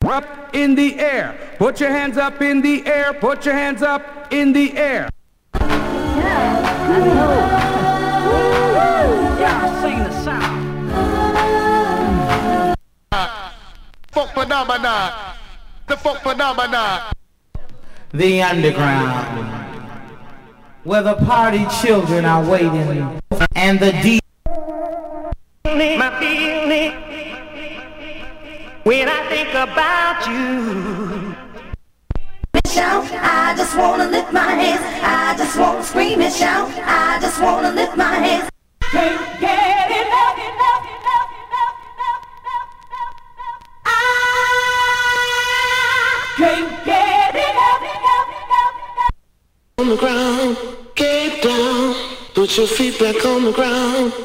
up in the air. Put your hands up in the air. Put your hands up in the air. Yeah, I know. Yeah, sing the sound. Funk phenomena. The funk phenomena. The underground, where the party children are waiting, and the deep. My feeling when I think about you. Shout, I just wanna lift my hands. I just wanna scream and shout. I just wanna lift my hands. Can't get enough, enough, enough, enough, enough, enough, enough. I can't get enough, enough, enough, enough. On the ground, get down. Put your feet back on the ground.